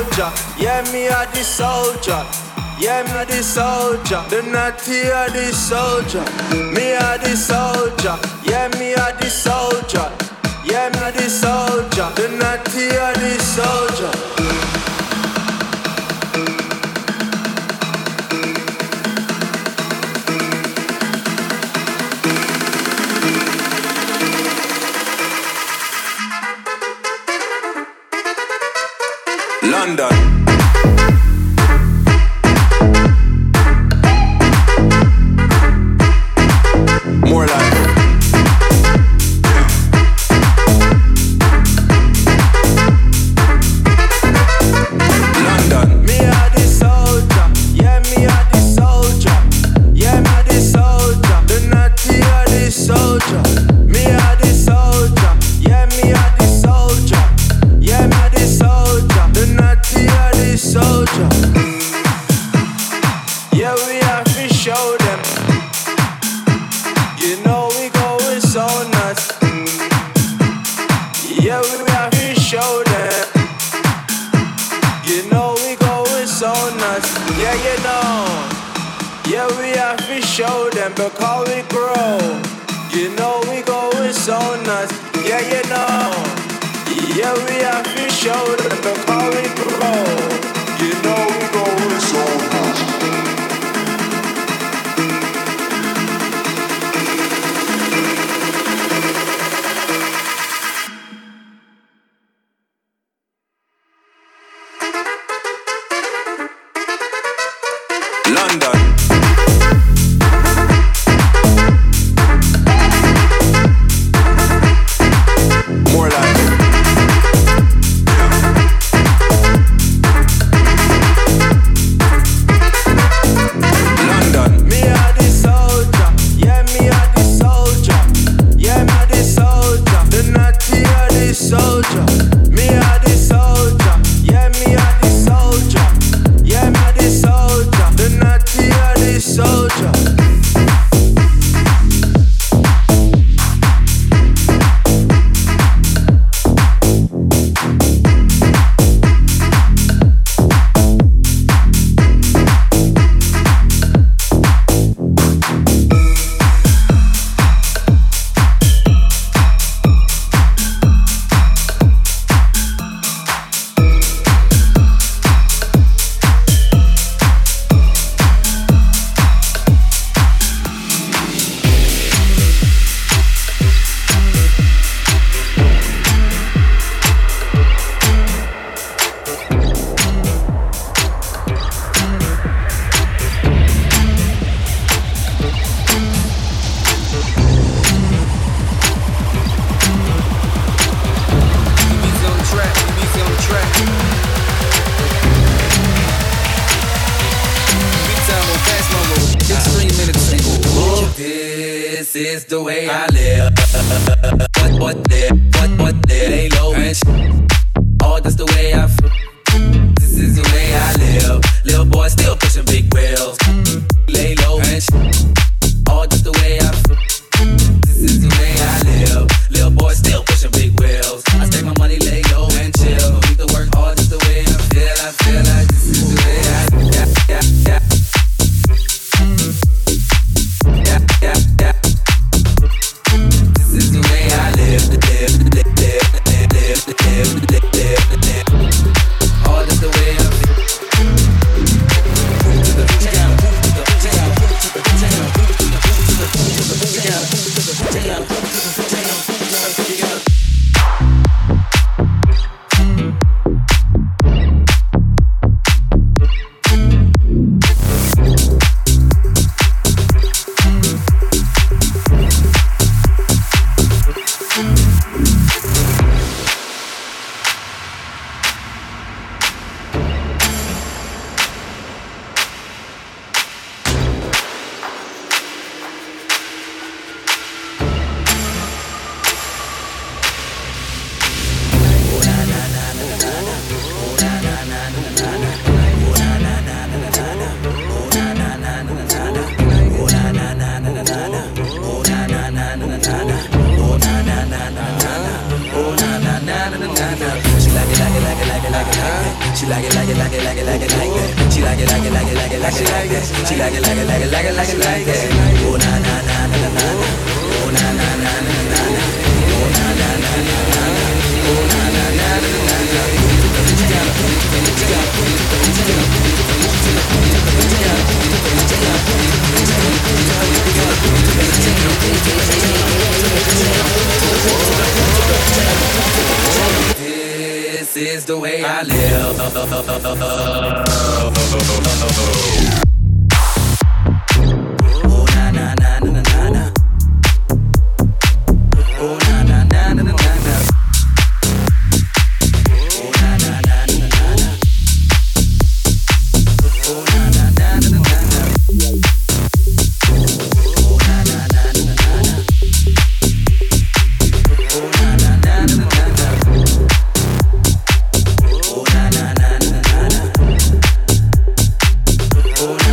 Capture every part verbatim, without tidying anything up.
soldier. Yeah, me a the soldier. Yeah, me the soldier. The natty a the soldier. Me a the soldier. Yeah, me a the soldier. Yeah, me the soldier. The natty a the soldier. London. More like London. Me a the soldier. Yeah, me a the soldier. Yeah, me a the soldier. The natty a the soldier. Me a the soldier. Yeah, me a the soldier. Yeah, me a the soldier. The natty a the soldier. Yeah, we have to show them. You know we going so nuts. Yeah, we have to show them. You know we going so nuts. Yeah, you know. Yeah, we have to show them because we grow. You know we going so nuts. Yeah, you know. Yeah, we have to show them because we grow. You know we going so nuts. London. More like London. Me a the soldier. Yeah, me a the soldier. Yeah, me a the soldier. The natty a the soldier. Me a the soldier. Yeah, me a the soldier. Yeah, me a the soldier. The natty a the soldier. This is the way I live. What, what, there, what, what, there, lay low and sh- oh, that's the way I feel. This is the way I live. Little boy still pushing big wheels. Lay low and sh- oh, that's the way I feel. This is the way I live. Little boy still pushing big wheels. I take my money, lay low and chill. Need to work hard, just the way I feel. I feel like this is the way I feel. Yeah, yeah, yeah. Yeah, yeah, yeah. This is the way I live, live, live, live, live, live, live, live, live. Oh, that's the way I feel. Move to the down, move to the down, move to the down, move to the down, move to the down, move to the down, move to the down, move to the down. We'll be right back. like it, like it, like that. She like it, like it, like it, like it, like it, like that. She like it, like it, like it, like it, like it, like that. She like it, like it, like it, like it, like it, like that. Oh na na na na na na. Oh na na na na na na. Oh na na na na na na. Oh na na na na na na. This is the way I live. Oh na na na na na na. Oh na na na na na na. Oh na na na na na na. Oh na na na na na na. Oh na na na na na na. Oh na na na na na na. Oh na na na na na na. Oh na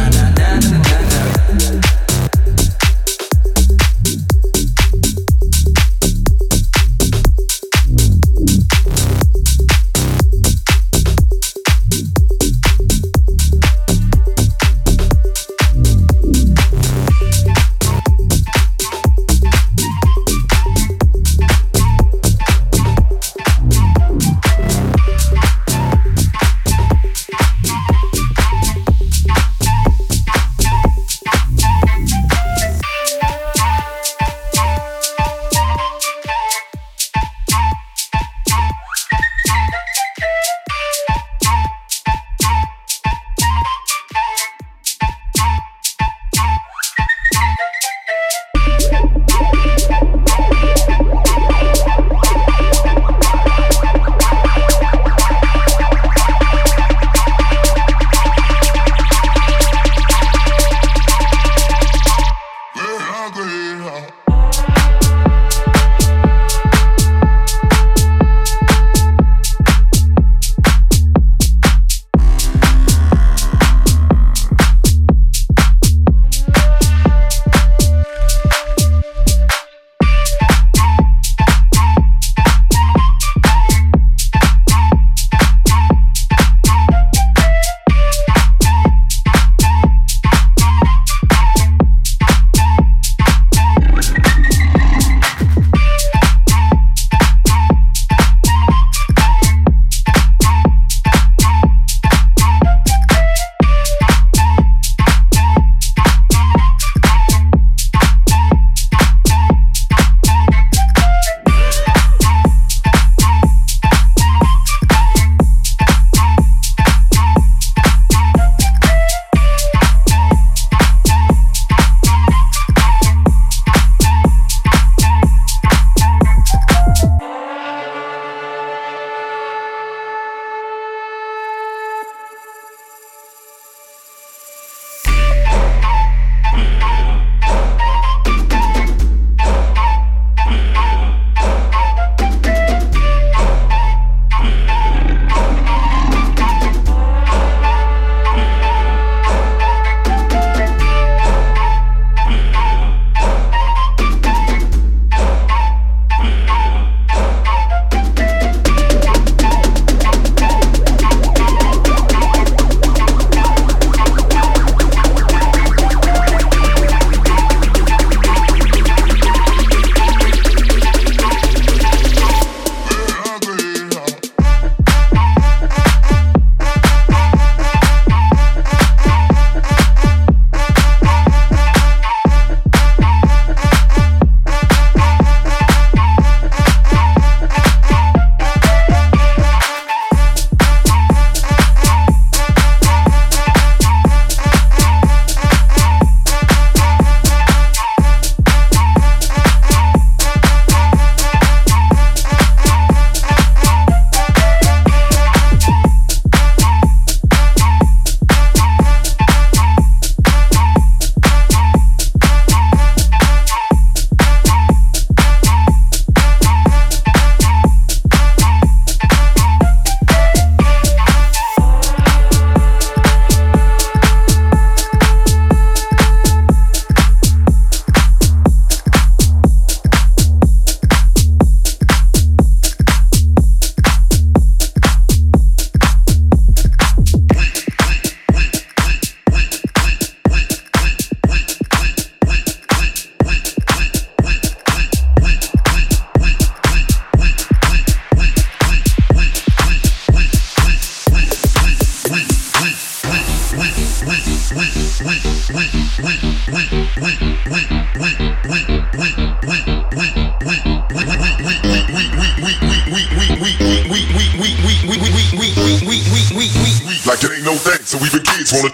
thing, so even kids wanna.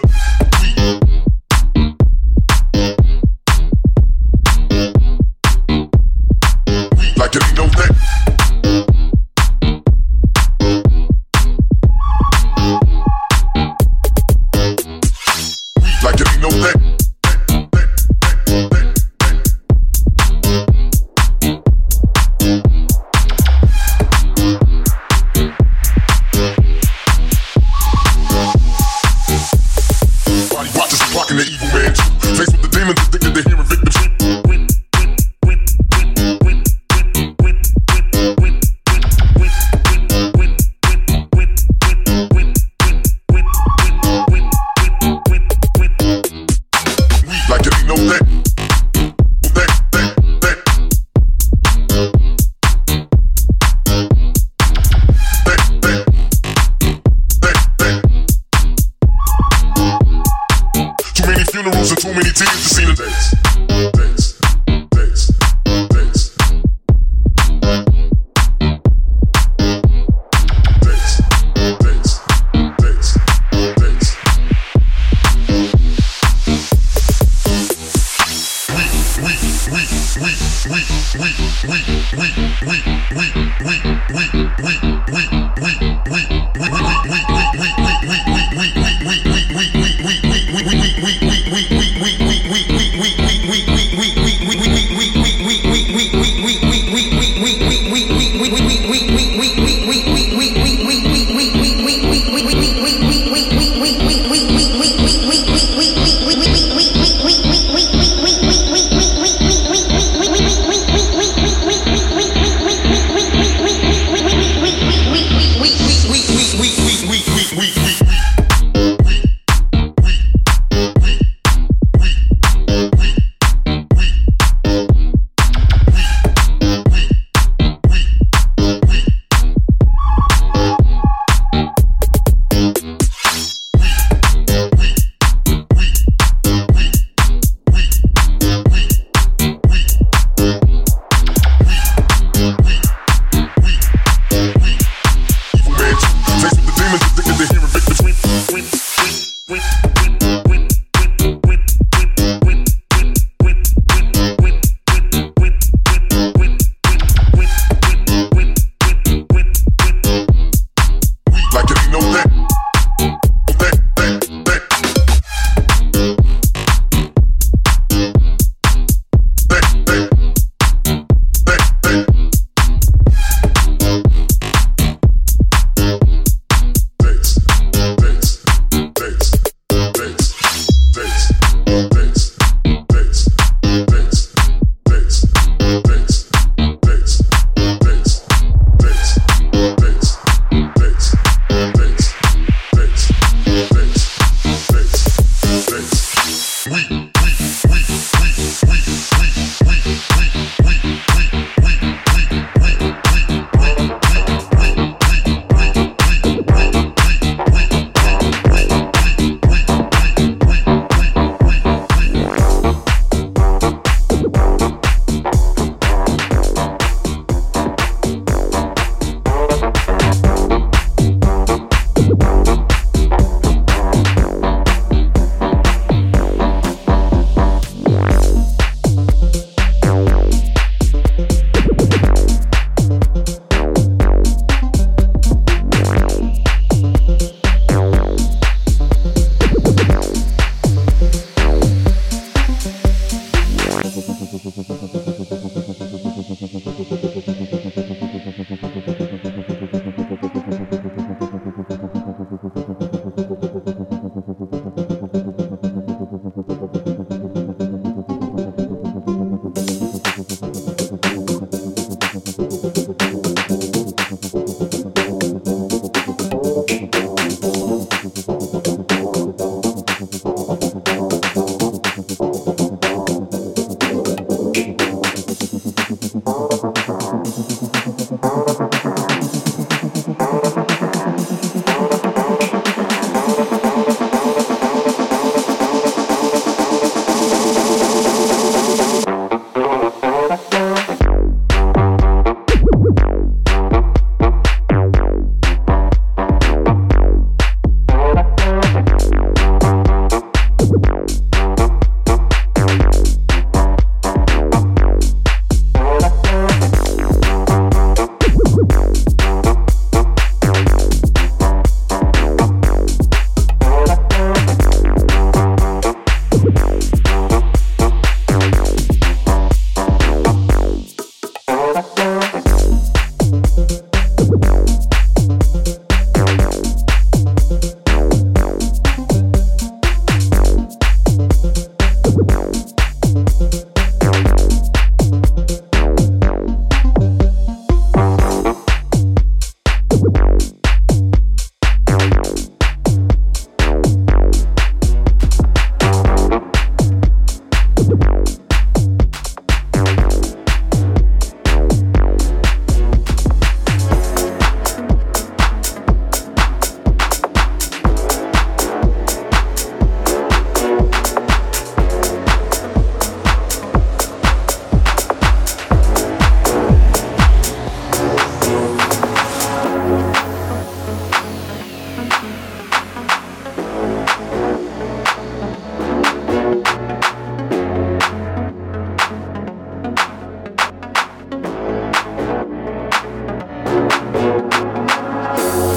Like it ain't no thing. Like it ain't no thing. The evil man too. Faced with the demons, addicted to hearing victims weep. Like it ain't no thing. Thing, thing, thing. Thing, thing. Thing, thing. Too many funerals and too many tears to see the dates. Dates, dates, dates. Dates, dates, dates, dates. We, we, we, we, we, we, we, we, we, we, we, we, we, we,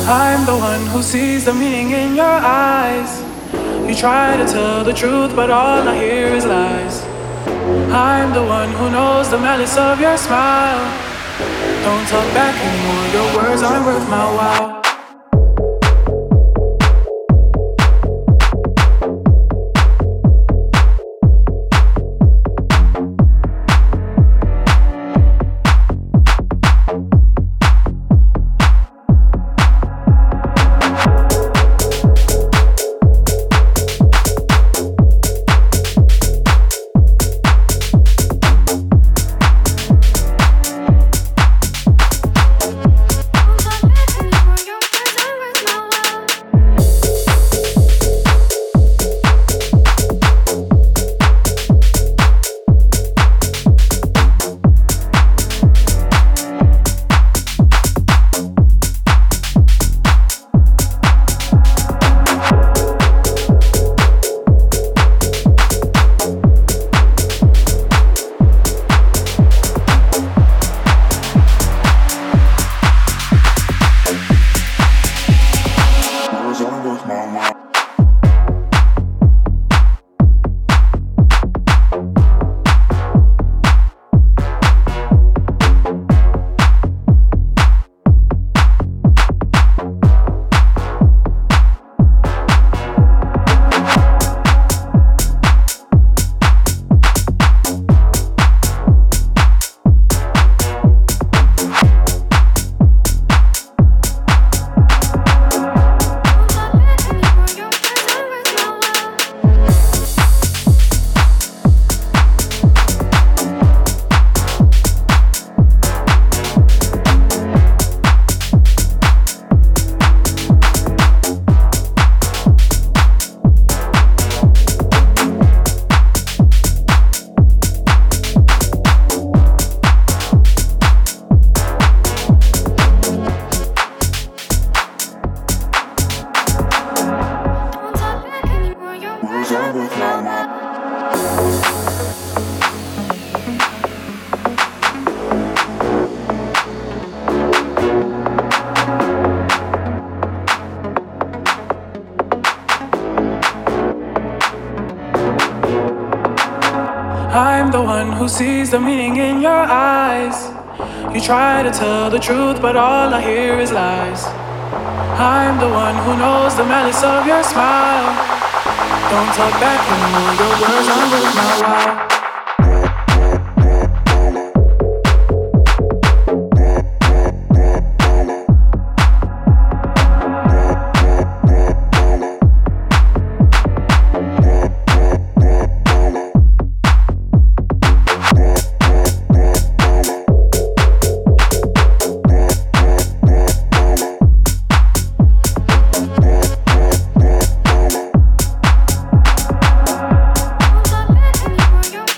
I'm the one who sees the meaning in your eyes. You try to tell the truth, but all I hear is lies. I'm the one who knows the malice of your smile. Don't talk back anymore, your words aren't worth my while. I'm the one who sees the meaning in your eyes. You try to tell the truth, but all I hear is lies. I'm the one who knows the malice of your smile. Don't talk back anymore, your words aren't worth my while. You're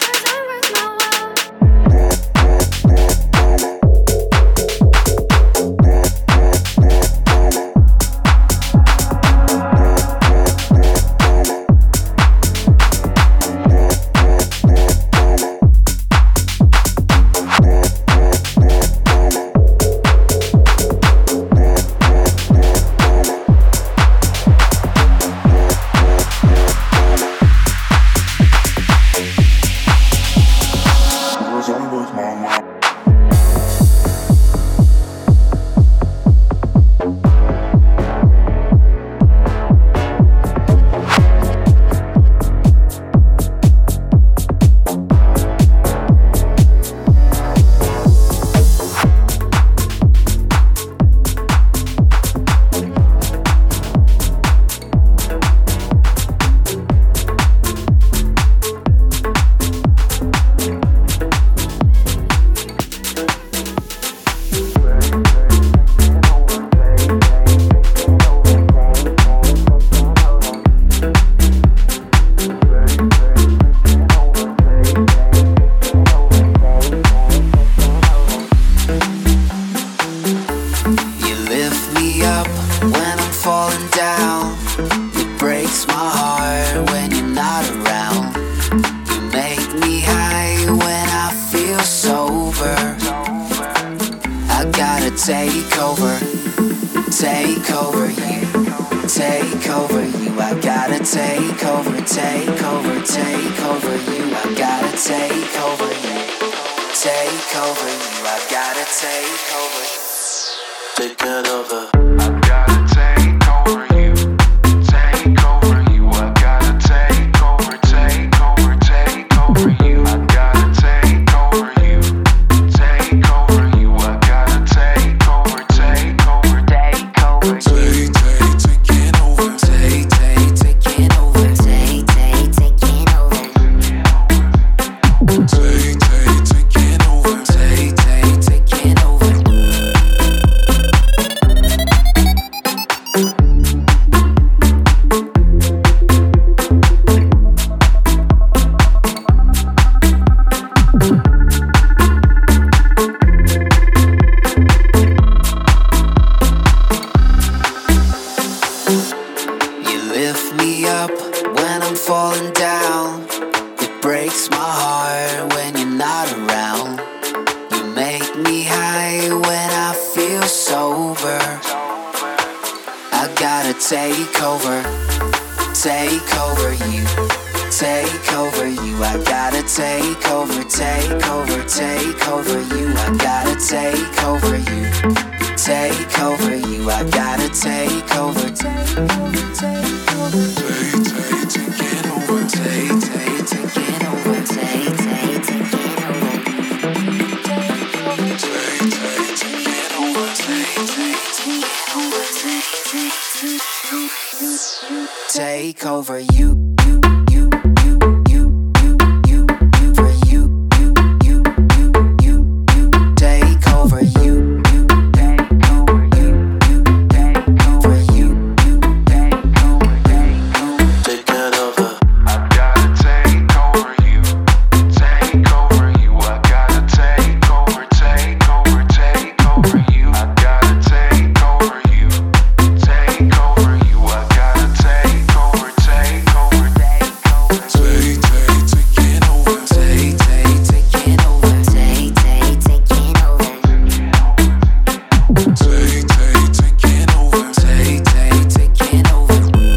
gotta take over, take over you, take over you. I gotta take over, take over, take over you. I gotta take over you, take over you. I gotta take over, take it over. I gotta take over you, take over you. I gotta take over, take over, take over you. I gotta take over you, take over you. I gotta take over, take over, take over. Take, take, taking over. Take, take, taking over. Take, take, taking over. Take, take, taking over. Take, take, taking over. You lift me up when I'm falling down. It breaks my heart when you're not around. You make me high when I feel sober. I gotta take over, take over you, take over you. I gotta take over, take over, take over you. I gotta take over you, take over you. I gotta take over, take over, take over. Take, take, taking over. Take, take, taking over. Take, take, taking over. Take, take, taking over. Take, take, taking over. Take, take, take over you. You, you, you, you, you, you, for you, you, you, you, you, you. Take over you. You, take over you. You, take over you. You, take over, take over. Take it over. I gotta take over you. Take over you. I gotta take over, take over, take over you. I gotta take over you. Take over you. I gotta take over, take over, take over. Take, take, taking over. Take, take, taking over. Take, take, taking over. Take, take, taking over. Take, take, taking over.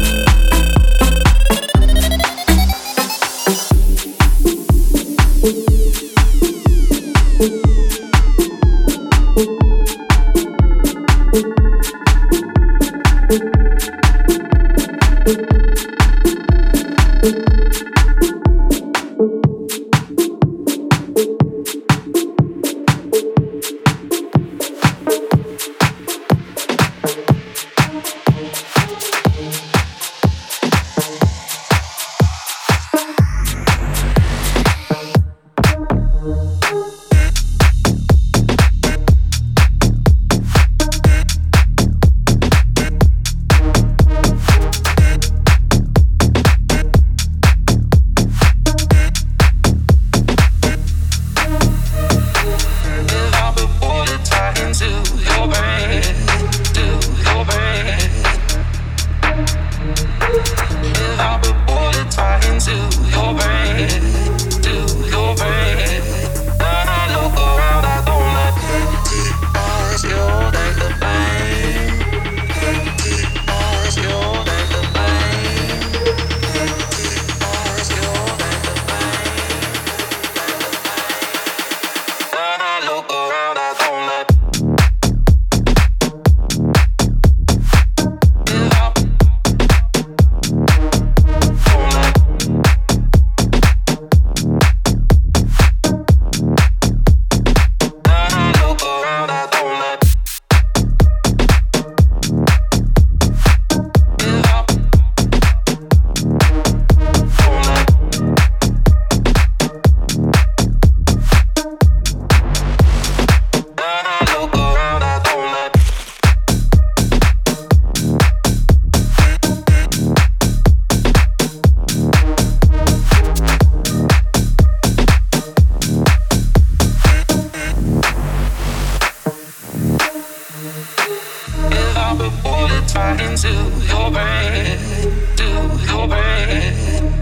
into your brain, to your brain.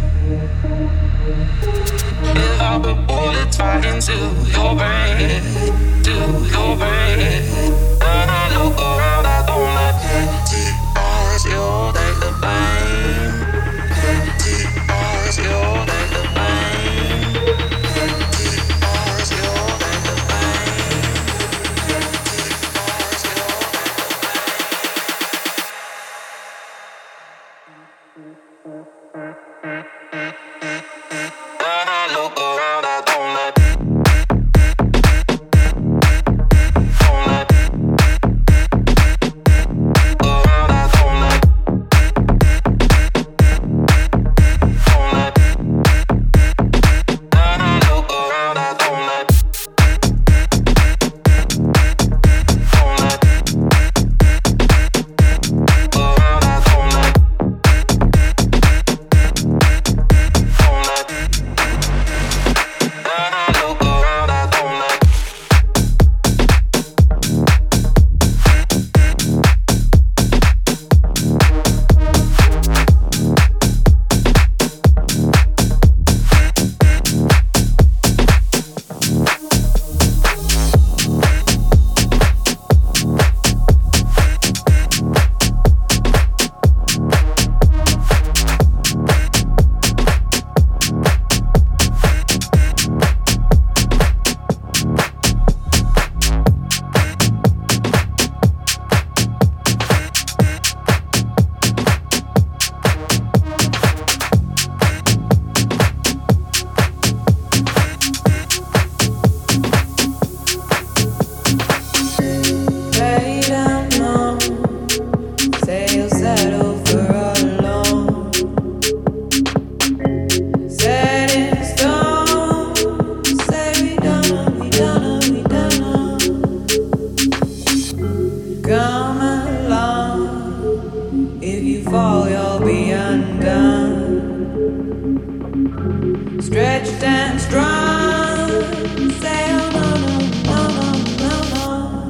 If I put bullets right into your brain, to your brain. Come along. If you fall, you'll be undone. Stretched and strong. Say oh no no no no no no.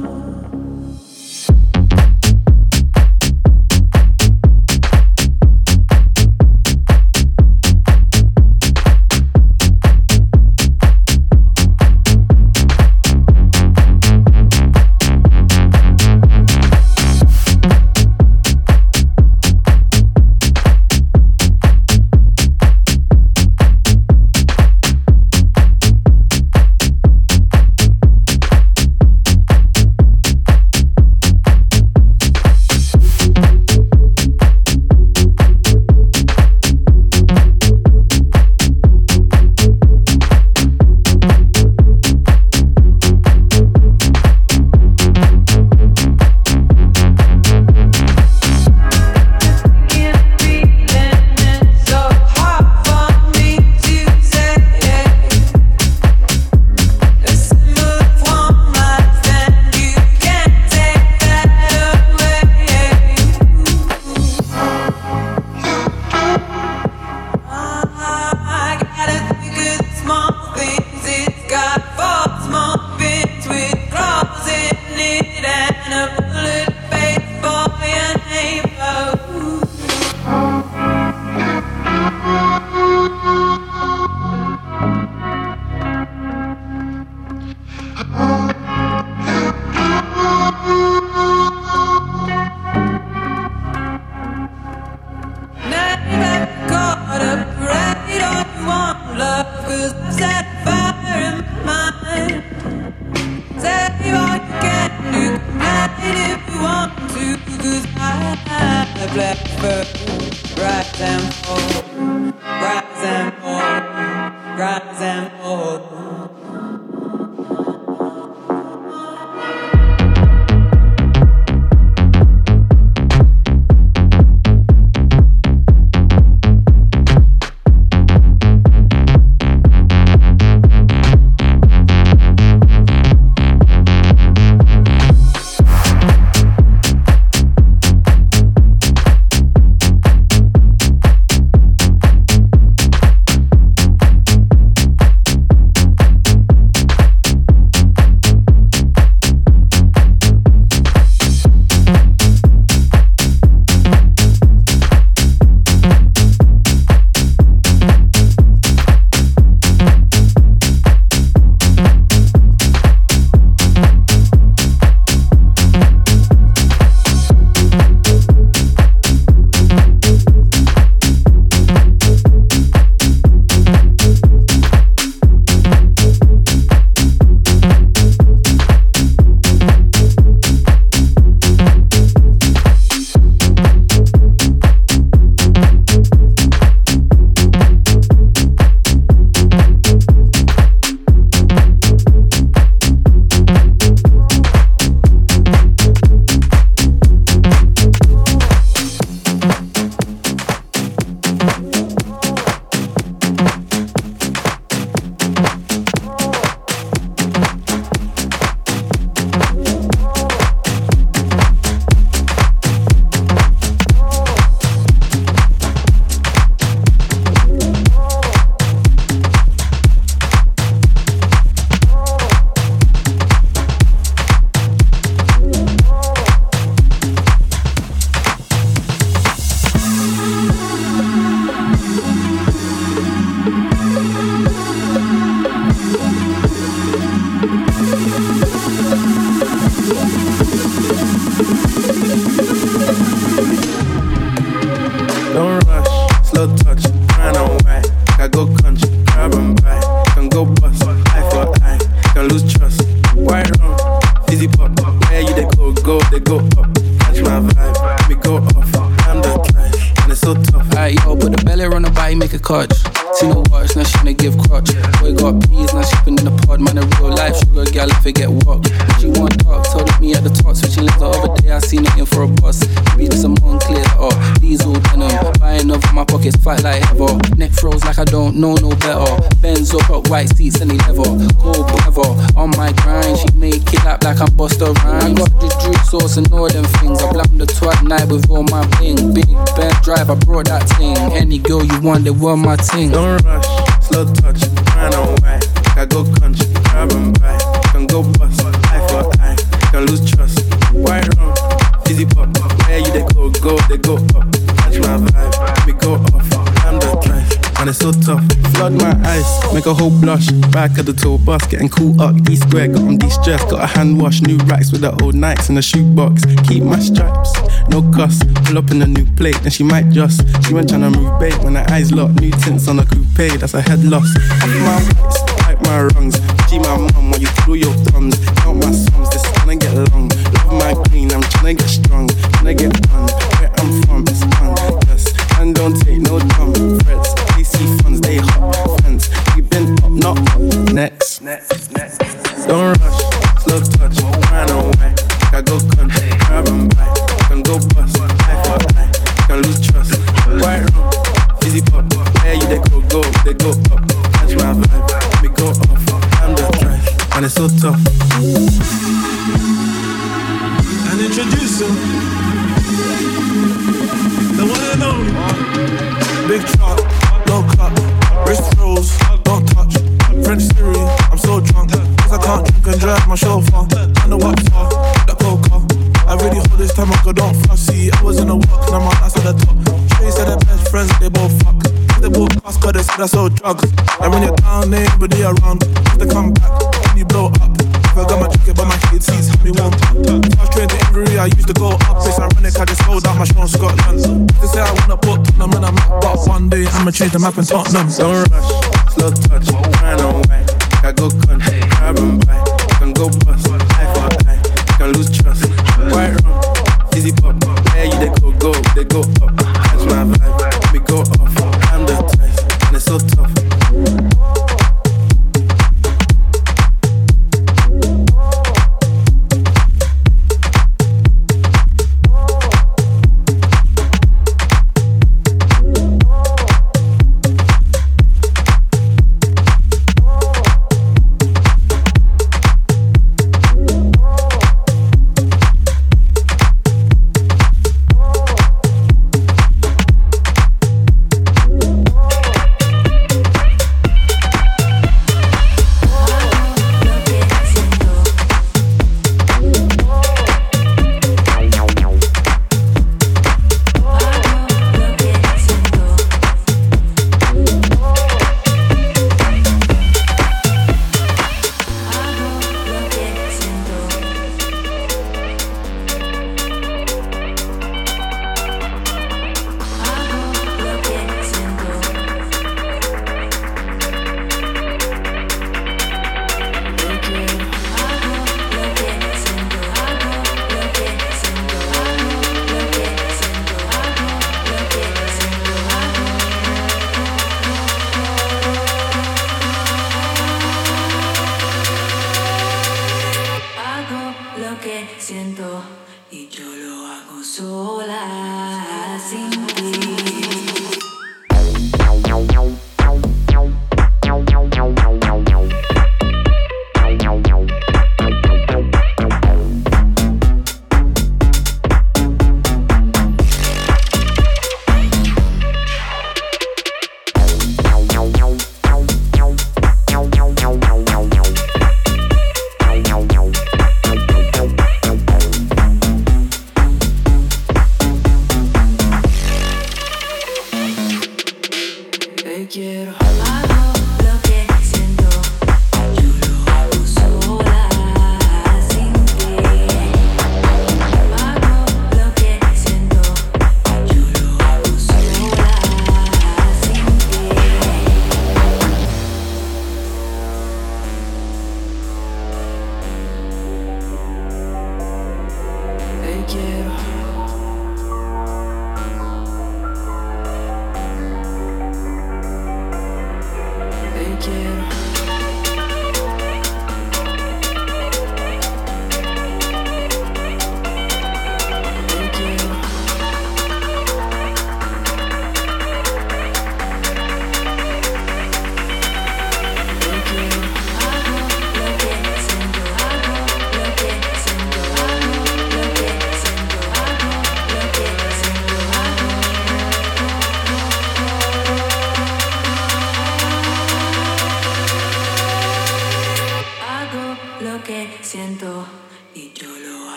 Cotch. See no watch, now she wanna give crotch. Boy got peas, now she been in the pod. Man, a real life sugar gal, if it get walk. She want talk, told me at the top. Switching lips the other day, I seen it in for a bus. Maybe just a Moncler, or diesel denim. Buying up my pockets, fight like ever. Neck for froze like I don't know no better. Benz up, up white seats and they leather. Gold weather on my grind. She make it up like I'm Busta Rhymes. I got the drip sauce and all them things. I blam the twat night with all my bling. Big bed drive, I brought that thing. Any girl you want, they want my thing. Don't rush, slow touch, grind on white. I go country, grab and buy. Can go bust, eye for eye. Can lose trust, white rum, easy pop. Where you they go, go, they go up. Catch my vibe, we go off. I'm the drive, man it's so tough. Flood my eyes, make a whole blush. Back at the tour bus, getting cool up. D square, got on de-stress. Got a hand wash, new racks with the old Nikes in the shoebox. Keep my stripes, no cuss. Pull up in a new plate, and she might just. She went tryna move bait when her eyes locked. New tints on a coupe, that's a head loss. Off my waist, like my rungs. G my mum while you through your thumbs. Count my sums, this tryna get long. Love my green, I'm tryna get strong. Tryna get fun, where I'm from, it's fun. Yes, and don't take no dumb threats. They see funds, they hot fence. We been up, not up. Next, next, next. Don't rush, slow touch, grind on white. I go country, grab and buy. Can go bust, eye for eye. Can lose trust, white rum, easy pop. Where you they go, go, they go up. Catch my vibe, we go off. I'm the drive, and it's so tough. And introducing the one and only big truck, no cut, wrist rolls, don't touch. French Siri, I'm so drunk, cause I can't drink and drive my chauffeur. I know what for, the coca. I really hold this time, I go don't fussy. I was in the walk and I'm on outside the top. Trace said they're best friends, they both fuck. They both pass cause they said I sold drugs. And when you're down, ain't nobody around. If they come back, when you blow up. If I got my jacket, but my head seats have me warm. I was trained to Inverie, I used to go up. It's ironic, I just sold out my show in Scotland. They say I wanna put Tottenham in a map, but one day I'ma change the map in Tottenham. Don't rush, slow touch, grind on white. I go country, grab and buy. Can go bust, eye for eye. Can lose trust, white rum, easy pop. Where you they go, go, they go up. Catch my vibe, we go off. I'm the type, and it's so tough.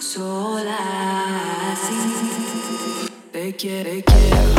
sola, sí, te quiero, te quiero.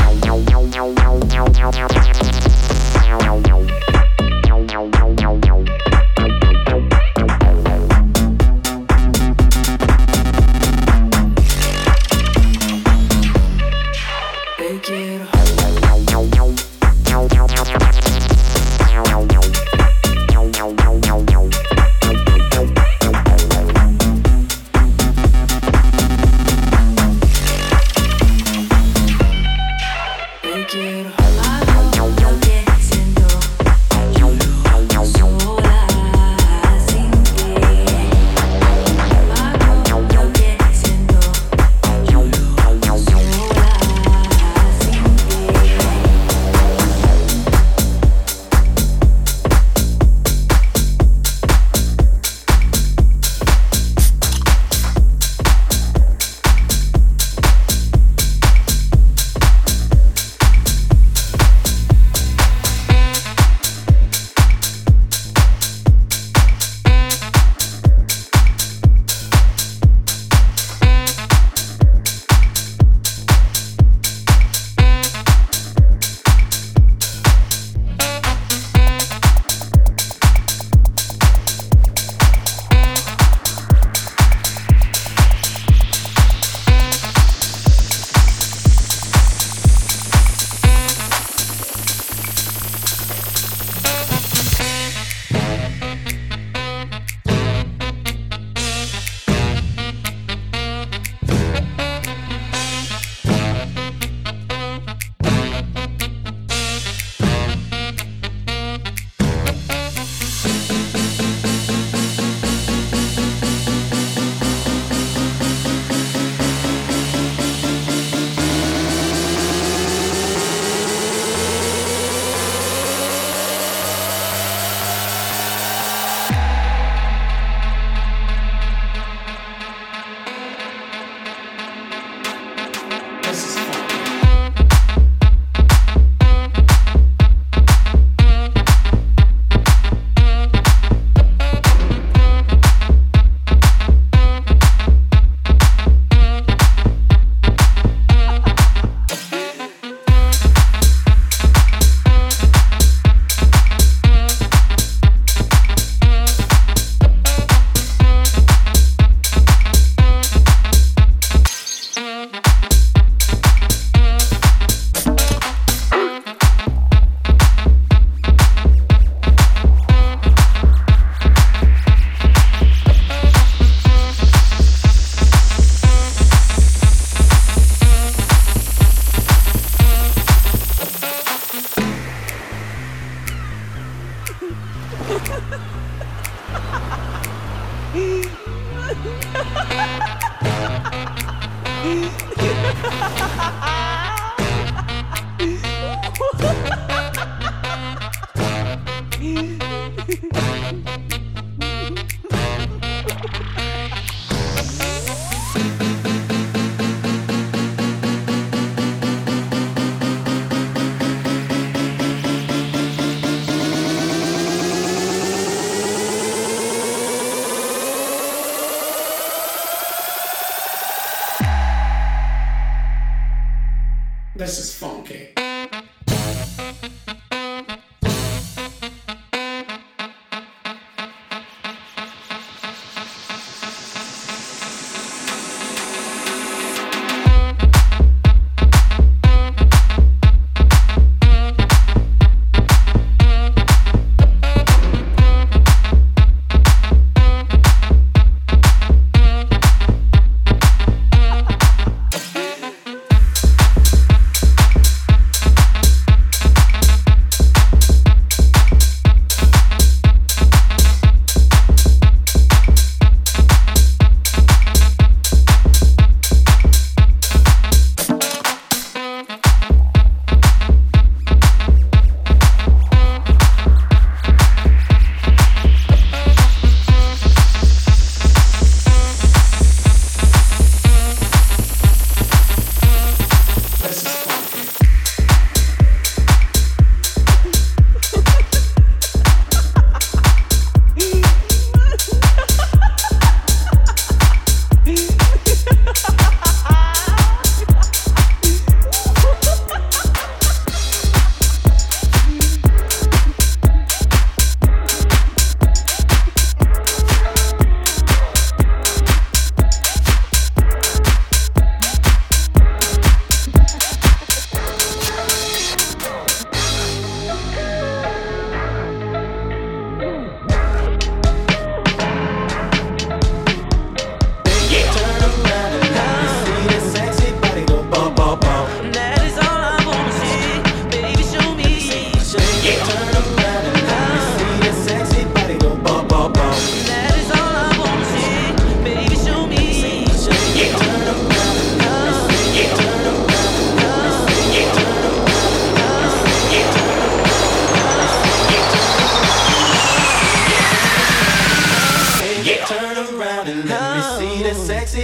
This is funky.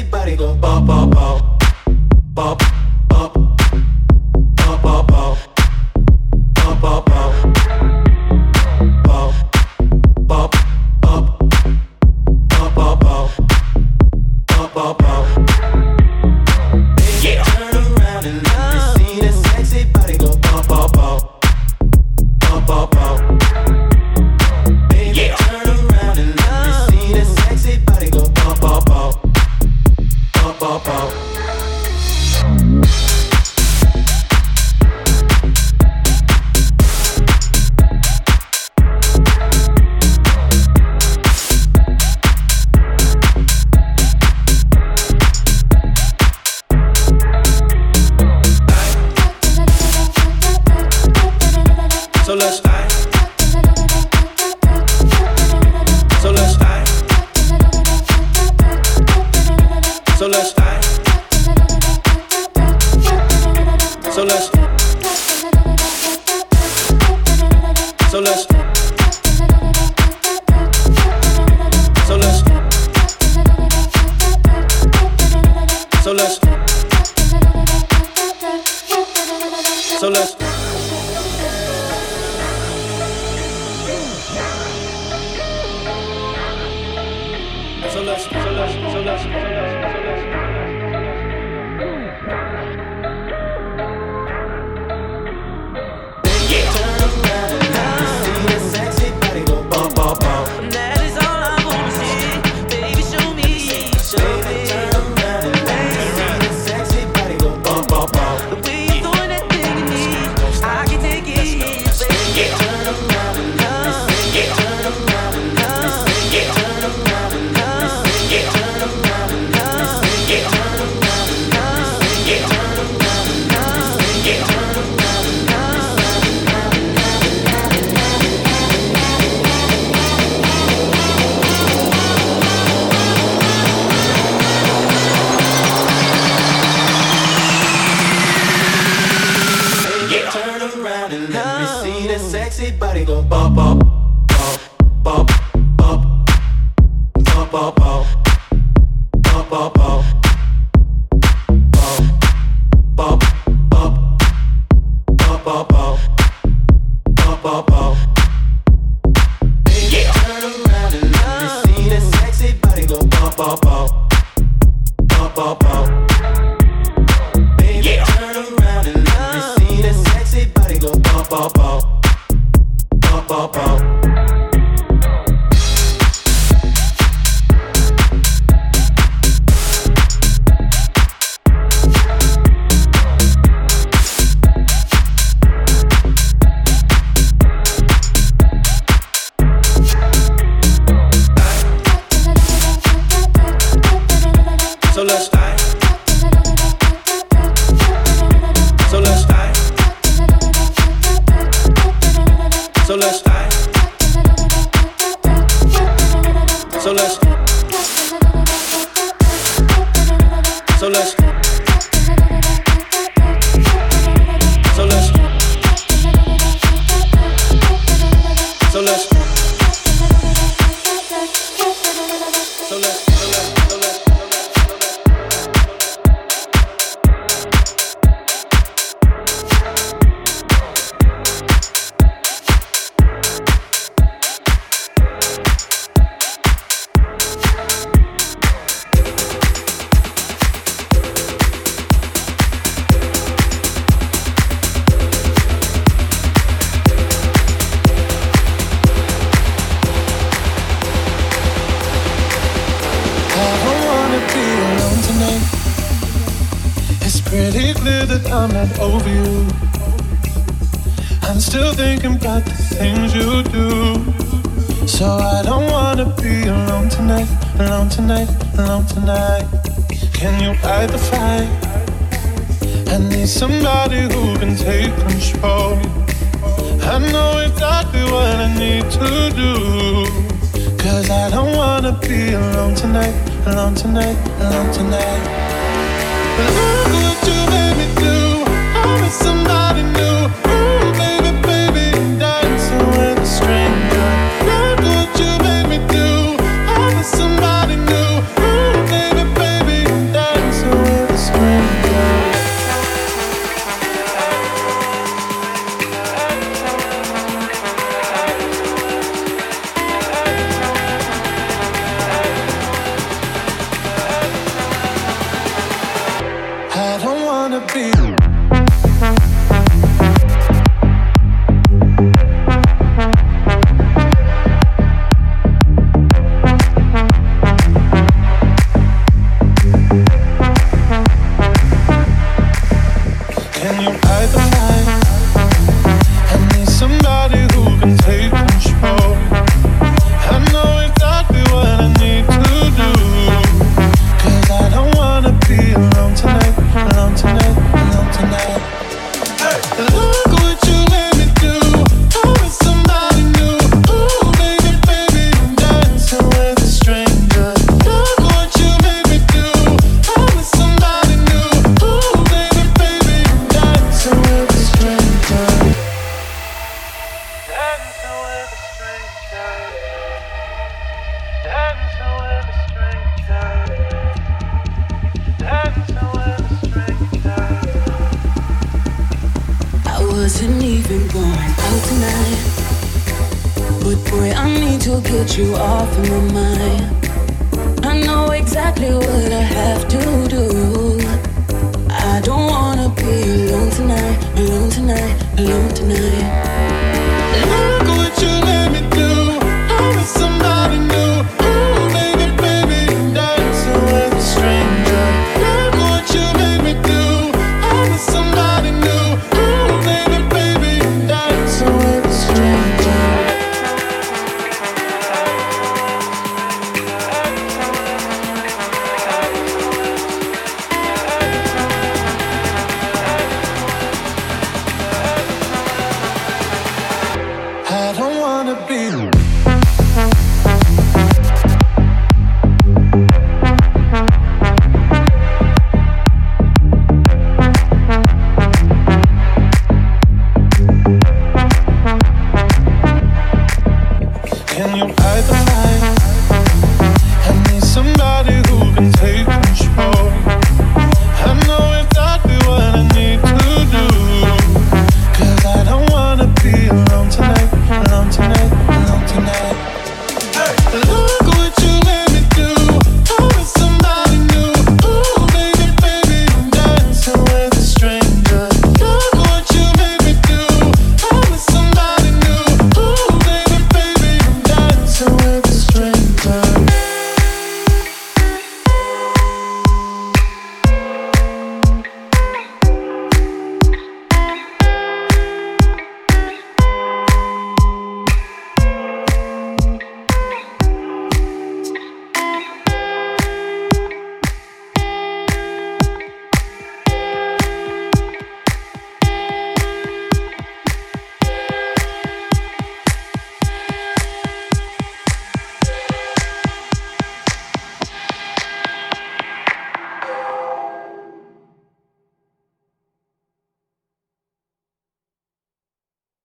body go bop, bop, bop. Bop, bop. Bop, bop, bop. Bop, bop, bop. Bop, bop, bop. Bop, bop, bop. Bop, bop, bop. Yeah. Turn around and let me see that sexy body go bop, bop, bop. Bop, bop, bop. Baby, yeah. Turn around and let me see that sexy body go bop, bop, bop. Bop, bop, bop. So let's die. So let's die. So let's die. So let's. So let's. So let's. So let's. So let's. So let's, so let's, so let's, so let's, so let's. Yeah. Turn around and let me see that sexy body go bop, bop, bop. That is all I wanna see. Baby, show me, show me. Turn around and let me see that sexy body go bop, bop, bop. The way you're throwing that thing in me, I can take it. Yeah. Turn around and let me see. Yeah. Turn around and let me see. Yeah. Turn around and let me see. Yeah. Turn around and let me see. Yeah. Turn around and let me see. Yeah. Turn around and let me see. Yeah. Turn around and let me see. Yeah. Turn around and let me see that sexy body go bop, bop, bop, bop, bop, bop, bop, bop, bop, bop, bop, bop, bop, bop, bop, bop, bop, bop, bop. Yeah. Turn around and let me see that sexy body go bop, bop, bop, bop, bop, bop. Yeah. Turn around and let me see that sexy body go bop, bop, bop, bop, bop, bop. So let's die. So let's die. So let's die. So let's. So let's. So let's. So let's. So let's. Pretty clear that I'm not over you. I'm still thinking about the things you do. So I don't wanna be alone tonight, alone tonight, alone tonight. Can you fight the fight? I need somebody who can take control. I know exactly what I need to do. Cause I don't wanna be alone tonight, alone tonight, alone tonight. Look what you made me do. I'm with somebody new. Ooh, baby, baby, dancing with a stranger. Look what you made me do. I'm with somebody new. Ooh, baby, baby, wanna be. Can you hide the light? I need somebody who can take control. I know exactly what I need to do, 'cause I don't wanna be alone tonight, alone tonight, alone tonight. Hey. Look what you made me do. I'm with somebody new. Ooh, baby, baby, I'm dancing with a stranger. Look what you made me do. I'm with somebody new. Ooh, baby, baby, I'm dancing with a stranger. Dancing with a stranger. Dancing with a stranger. Dancing with a stranger. I wasn't even going out tonight, but boy, I need to get you off of my mind. I know exactly what I have to